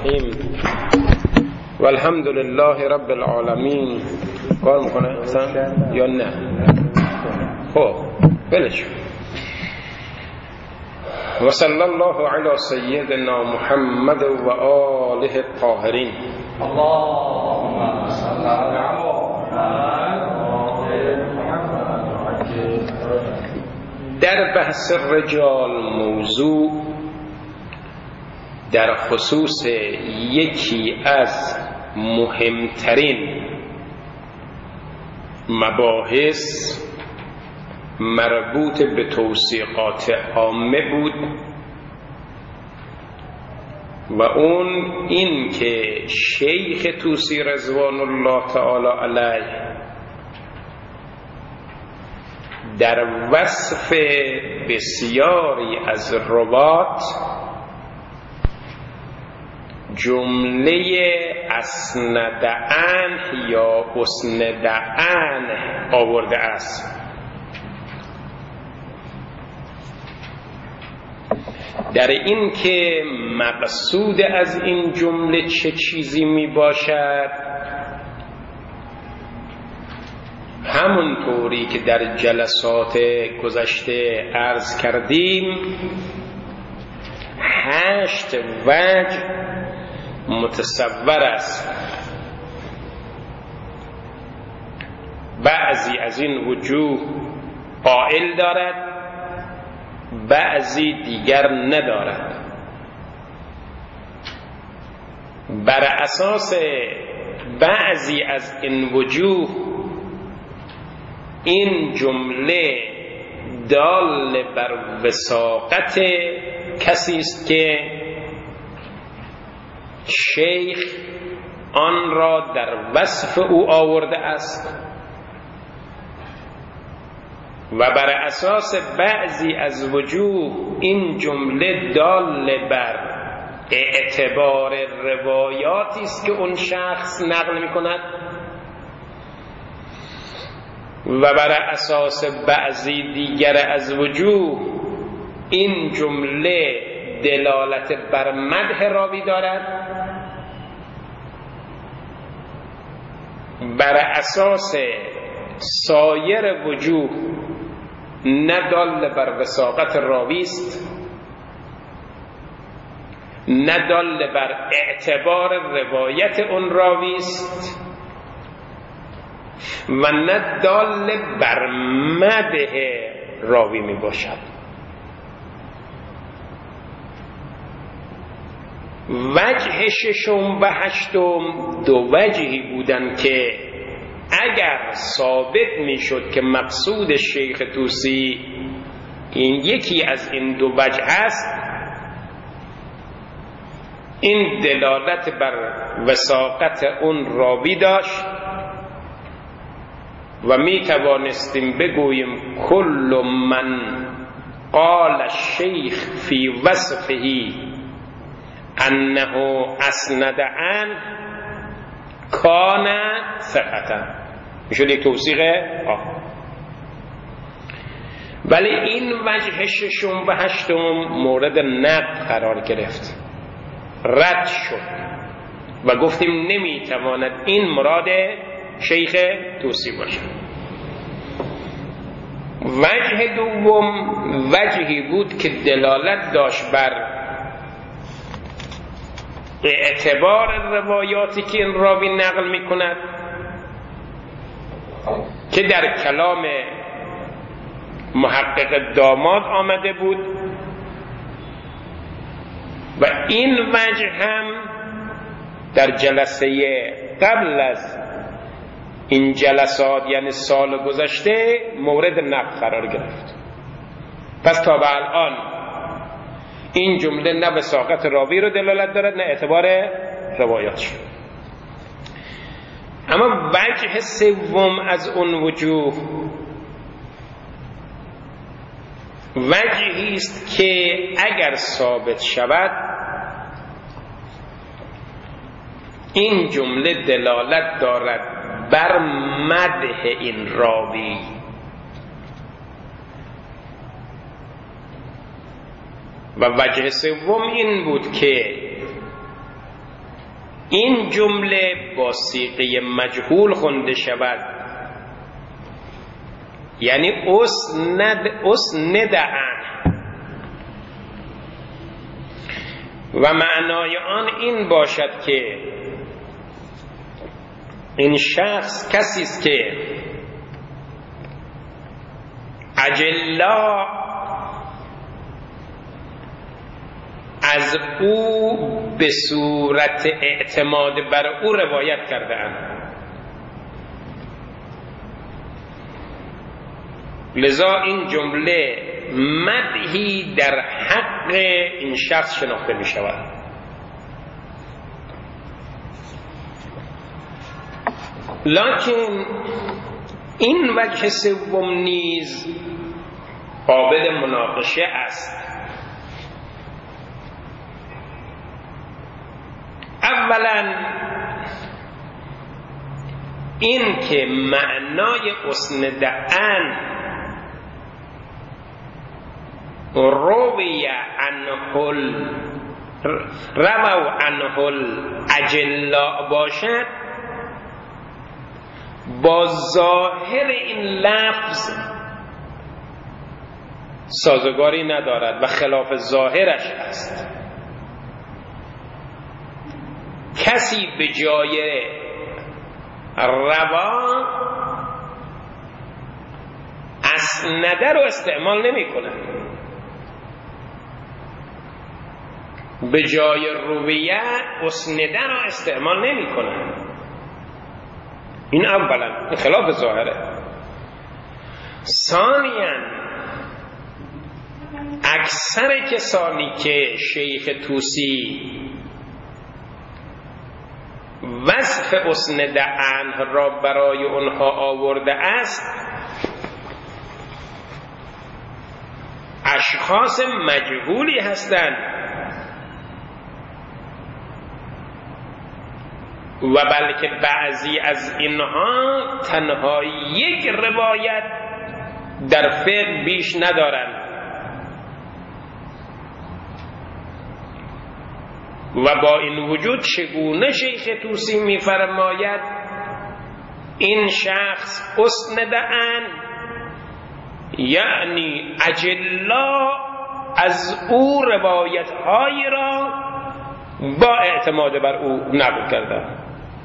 الرحیم والحمد لله رب العالمین. کار میکنه اصلا یا نه؟ خب بلش. و صلی الله علی سیدنا محمد و آله الطاهرین. اللهم صل علی در بحث رجال موضوع در خصوص یکی از مهمترین مباحث مربوط به توثیقات عامه بود و اون این که شیخ طوسی رضوان الله تعالی علیه در وصف بسیاری از روات جمله اسند عنه یا اسند عنه آورده است. در این که مقصود از این جمله چه چیزی می باشد، همونطوری که در جلسات گذشته عرض کردیم 8 وجه متصور است. بعضی از این وجوه قائل دارد، بعضی دیگر ندارد. بر اساس بعضی از این وجوه این جمله دال بر وثاقت کسی است که شیخ آن را در وصف او آورده است و بر اساس بعضی از وجوه این جمله دال بر اعتبار روایاتی است که اون شخص نقل می کند و بر اساس بعضی دیگر از وجوه این جمله دلالت بر مدح راوی دارد. بر اساس سایر وجوه نه دال بر وثاقت راوی است، نه دال بر اعتبار روایت اون راوی است و نه دال بر مدح راوی می باشد. وجه ششم و هشتم دو وجهی بودند که اگر ثابت می شد که مقصود شیخ طوسی این یکی از این دو وجه است، این دلالت بر وثاقت اون راوی داشت و می توانستیم بگوییم کل من قال الشیخ فی وصفه انه اسند عنه کان ثقة. میشد یک توثیقه. ولی این وجه ششم و هشتم مورد نقد قرار گرفت، رد شد و گفتیم نمیتواند این مراد شیخ طوسی باشد. وجه دوم وجهی بود که دلالت داشت بر اعتبار روایاتی که این راوی نقل می کند که در کلام محقق داماد آمده بود و این وجه هم در جلسه قبل از این جلسات یعنی سال گذشته مورد نقد قرار گرفت. پس تا به الان این جمله نه وثاقت راوی رو دلالت دارد نه اعتبار روایاتش. اما وجه سوم از اون وجوه وجهی است که اگر ثابت شود این جمله دلالت دارد بر مدح این راوی و وجه سوم این بود که این جمله با صیغه مجهول خونده شود، یعنی اسند عن، و معنای آن این باشد که این شخص کسی است که اجلا از او به صورت اعتماد بر او روایت کرده اند. لذا این جمله مدحی در حق این شخص شناخته می شود. لکن این وجه سوم نیز قابل مناقشه است. اولا این که معنای اسند عن روی عنه الاجلاء باشد، با ظاهر این لفظ سازگاری ندارد و خلاف ظاهرش است. کسی به جای روا اسنده رو استعمال نمی کنه، به جای رویه اسنده رو استعمال نمی کنه. این اولا، این خلاف ظاهره. ثانیاً اکثر کسانی که شیخ طوسی وصف اسند عنه را برای اونها آورده است، اشخاص مجهولی هستند و بلکه بعضی از اینها تنها یک روایت در فقه بیش ندارند و با این وجود چگونه شیخ طوسی می‌فرماید این شخص اسند عن، یعنی اجلا از او روایت‌هایی را با اعتماد بر او نقل کردند.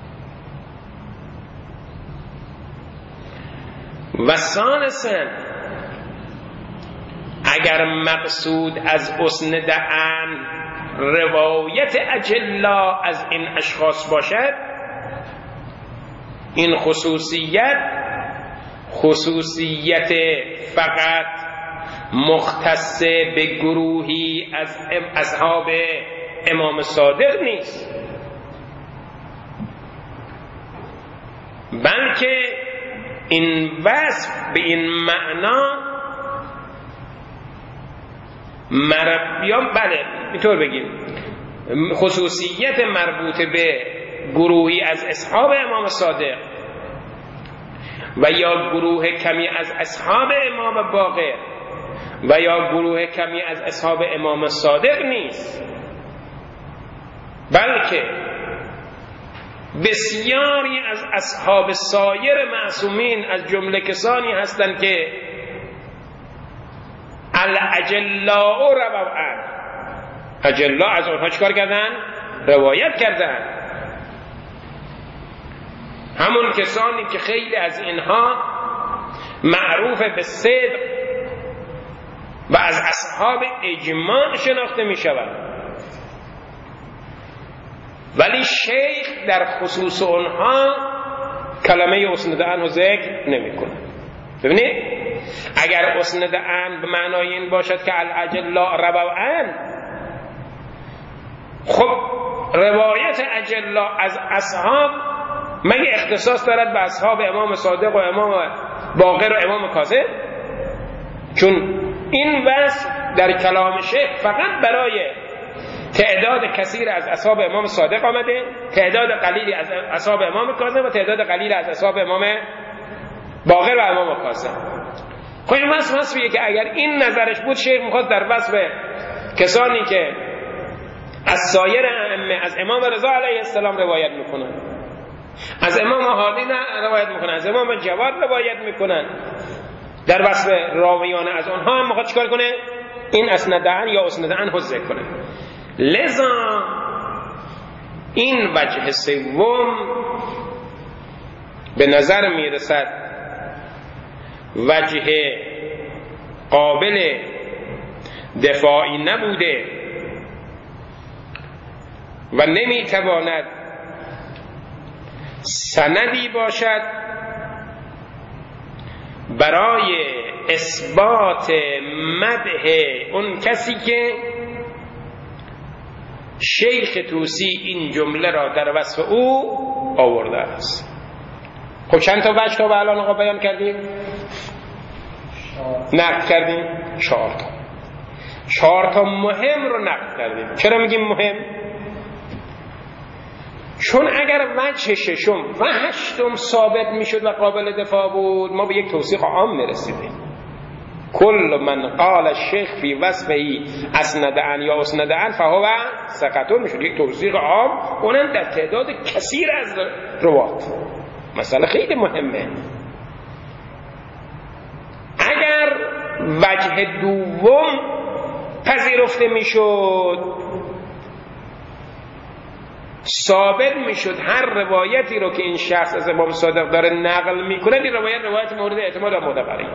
و ثالثاً اگر مقصود از اسند عن روایت اجلا از این اشخاص باشد، این خصوصیت فقط مختص به گروهی از اصحاب امام صادق نیست، بلکه این وصف به این معنا بله اینطور بگیم خصوصیت مربوط به گروهی از اصحاب امام صادق و یا گروه کمی از اصحاب امام باقر و یا گروه کمی از اصحاب امام صادق نیست، بلکه بسیاری از اصحاب سایر معصومین از جمله کسانی هستند که الاجلاء رووا عنه، اجلا از اونها چکار کردن؟ روایت کردن. همون کسانی که خیلی از اینها معروف به صدق و از اصحاب اجماع شناخته می شوند، ولی شیخ در خصوص اونها کلمه اسند عنه ذکر نمی کنه. ببینید اگر اسند عنه به معنای این باشد که الاجلاء رووا عنه، خب روایت اجلا از اصحاب مگه اختصاص دارد به اصحاب امام صادق و امام باقر و امام کاظم؟ چون این وصف در کلام شیخ فقط برای تعداد کثیر از اصحاب امام صادق آمده، تعداد قلیلی از اصحاب امام کاظم و تعداد قلیلی از اصحاب امام باقر و امام کاظم. خب این وصفیه که اگر این نظرش بود، شیخ میخواد در وصف کسانی که از سایر ائمه، از امام رضا علیه السلام روایت میکنن، از امام حالی روایت میکنن، از امام جواد روایت میکنن. در وصف راویان از آنها هم میخواد چیکار کنه؟ این اسندن یا اسندن حذف کنه. لذا این وجه سوم به نظر میرسد وجه قابل دفاعی نبوده و نمیتواند سندی باشد برای اثبات مدح اون کسی که شیخ طوسی این جمله را در وصف او آورده است. خب چند تا وجه تا به الان آقا بیان کردیم؟ نقد کردیم 4 تا. 4 تا مهم رو نقد کردیم. چرا میگیم مهم؟ چون اگر وجه ششم و هشتم ثابت میشد و قابل دفاع بود، ما به یک توصیق عام میرسیدیم. کل من قال الشیخ فی وصفه اسندن یا اسندن فهو ثقة، میشد یک توصیق عام، اونم در تعداد کثیر از روات. مسئله خیلی مهمه. اگر وجه دوم پذیرفته میشد، ثابت میشد هر روایتی رو که این شخص از امام صادق داره نقل میکنه، این روایت مورد اعتماد و معتبره.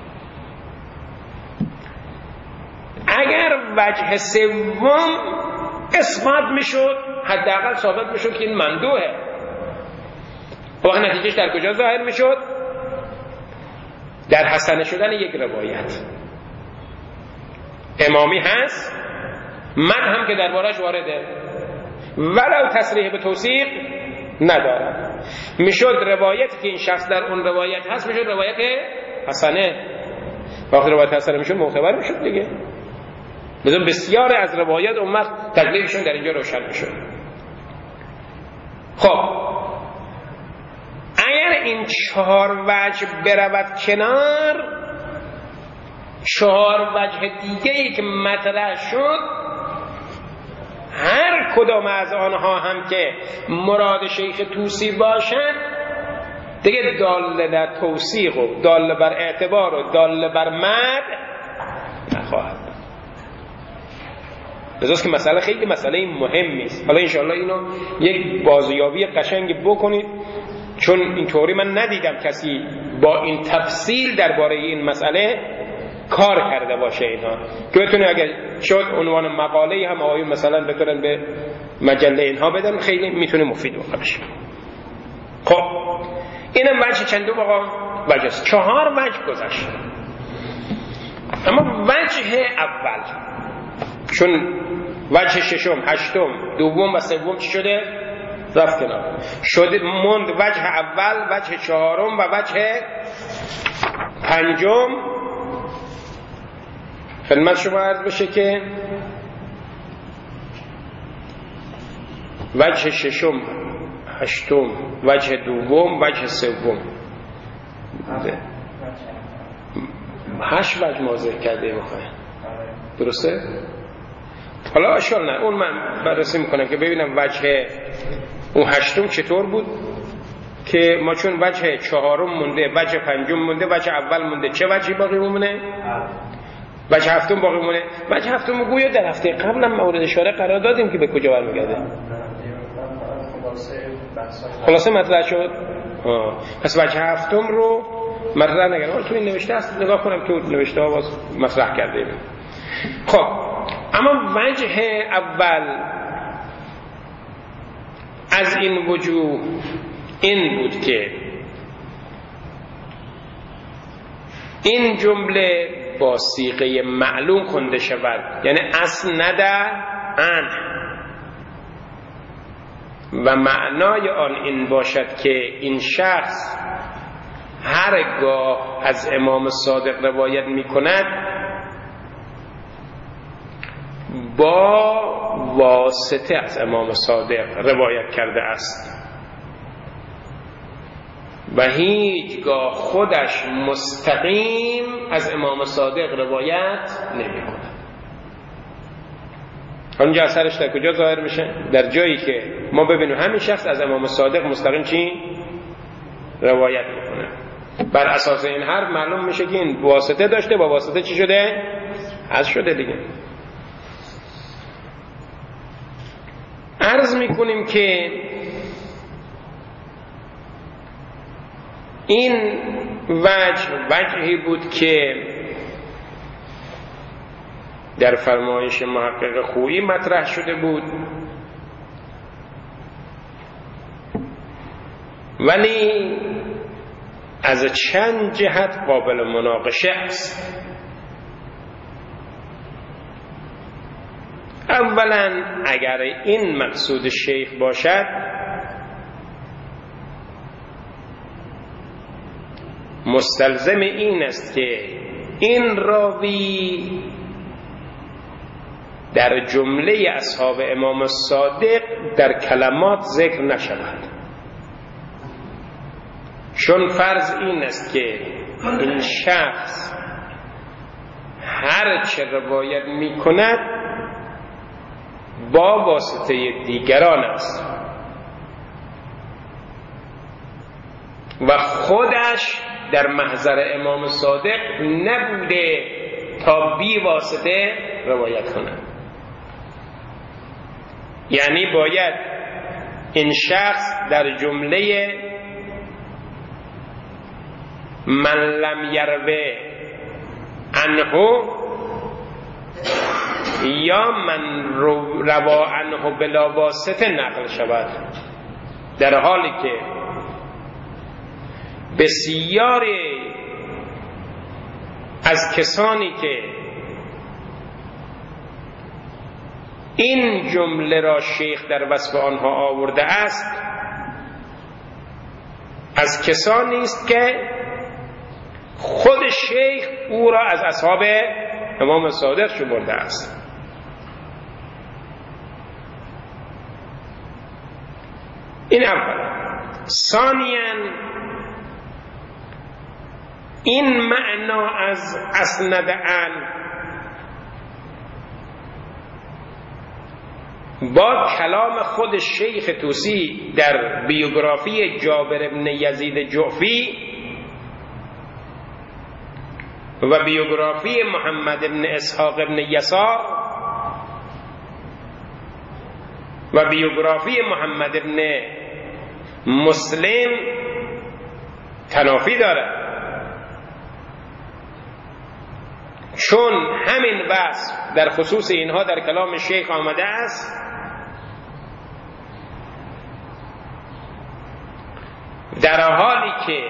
اگر وجه سوم اثبات میشد، حداقل ثابت میشد که این مندوحه. وقت نتیجهش در کجا ظاهر میشد؟ در حسن شدن یک روایت. امامی هست، من هم که دربارش وارده، ولو تصریح به توثیق ندارد، میشد روایتی که این شخص در اون روایت هست میشد روایت حسنه. وقتی روایت حسنه میشد معتبر میشد دیگه. مثلا بسیار از روایات اون وقت تکلیفشون در اینجا روشن میشد. خب اگر این 4 وجه برود کنار، 4 وجه دیگه ای که مطرح شد، هر کدام از آنها هم که مراد شیخ طوسی باشد، دیگه دال در توثیق و دال بر اعتبار و دال بر مد نخواهد. لذاست که مسئله خیلی مسئله مهمی است. حالا انشاءالله اینو یک بازیابی قشنگ بکنید، چون اینطوری من ندیدم کسی با این تفصیل درباره این مسئله کار کرده باشه اینها، که بتونه اگر شد عنوان مقاله هم آقایون مثلا بتونن به مجله اینها بدن، خیلی میتونه مفید باشه. خب اینم وجه چندم آقا؟ وجه 4 وجه گذشت. اما وجه اول، چون وجه ششم، هشتم، دوم و سوم چی شده؟ رفت کنار. شده موند وجه اول، وجه 4م و وجه 5م. خدمت شما عرض بشه که وجه ششم، هشتم، وجه دوم، وجه سوم، 8 وجه ما ذکر کرده میخواه. درسته؟ حالا اشکال نه، اون من بررسی میکنم که ببینم وجه اون 8م چطور بود، که ما چون وجه 4م مونده، وجه 5م مونده، وجه اول مونده، چه وجهی باقی مونه؟ وجه 7م باقی مونه. وجه 7م گویا در هفته قبل هم مورد اشاره قرار دادیم که به کجا برمیگرده. خلاصه مطرح شد. پس وجه 7م رو مطرح نگردم، تو این نوشته هست، نگاه کنم تو نوشته ها باز مطرح کرده. خب اما وجه اول از این وجوه این بود که این جمله با صیغه معلوم خونده شود، یعنی اسند عنه، و معنای آن این باشد که این شخص هرگاه از امام صادق روایت می کند با واسطه از امام صادق روایت کرده است و هیچگاه خودش مستقیم از امام صادق روایت نمی کند. اونجا اثرش در کجا ظاهر میشه؟ در جایی که ما ببینیم همین شخص از امام صادق مستقیم چی روایت میکنه. بر اساس این حرف معلوم میشه که این واسطه داشته، با واسطه چی شده؟ حذف شده دیگه. عرض میکنیم که این وجهی بود که در فرمایش محقق خویی مطرح شده بود، ولی از چند جهت قابل مناقشه است. اولا اگر این مقصود شیخ باشد، مستلزم این است که این راوی در جمله اصحاب امام صادق در کلمات ذکر نشود، چون فرض این است که این شخص هر چه روایت می کند با واسطه دیگران است و خودش در محضر امام صادق نبوده تا بی واسطه روایت کند. یعنی باید این شخص در جمله من لم یروه عنه یا من روا عنه بلا واسطه نقل شود، در حالی که بسیاری از کسانی که این جمله را شیخ در وصف آنها آورده است از کسانی است که خود شیخ او را از اصحاب امام صادق شمرده است. این اول. ثانیاً این معنا از اسند عن با کلام خود شیخ طوسی در بیوگرافی جابر بن یزید جعفی و بیوگرافی محمد بن اسحاق بن یسار و بیوگرافی محمد بن مسلم تنافی دارد، چون همین وصف در خصوص اینها در کلام شیخ آمده است در حالی که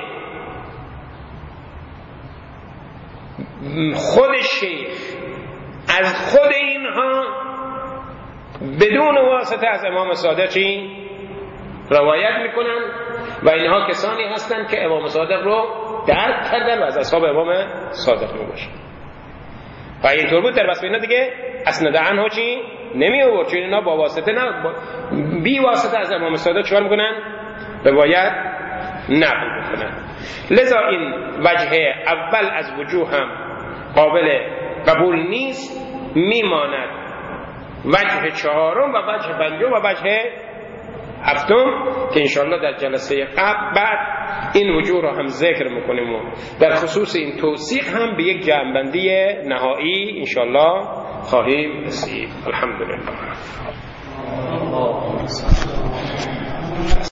خود شیخ از خود اینها بدون واسطه از امام صادق روایت میکنن و اینها کسانی هستند که امام صادق رو درک کردن و از اصحاب امام صادق میباشن. و اینطور بود در وصف اینا دیگه اسند عنه چی نمی آورد، چون اینا با واسطه نه بی واسطه از امام صادق چیکار میکنن؟ روایت نقل میکنن. لذا این وجه اول از وجوه هم قابل قبول نیست، میماند وجه چهارم و وجه پنجم و وجه هفتم که انشاءالله در جلسه بعد این وجوه را هم ذکر میکنیم و در خصوص این توثیق هم به یک جمع‌بندی نهایی انشاءالله خواهیم رسید. الحمدلله.